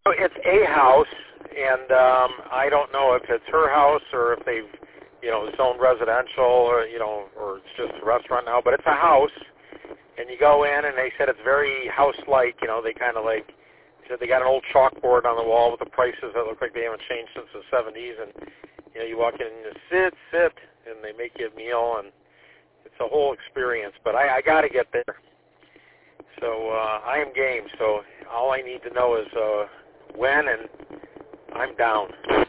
It's a house, and I don't know if it's her house or if they've, zoned residential or, or it's just a restaurant now, but it's a house, and you go in, and they said it's very house-like, they kind of like, said they got an old chalkboard on the wall with the prices that look like they haven't changed since the 70s, and, you walk in and you sit, and they make you a meal, and it's a whole experience, but I got to get there. So I am game, so all I need to know is when, and I'm down.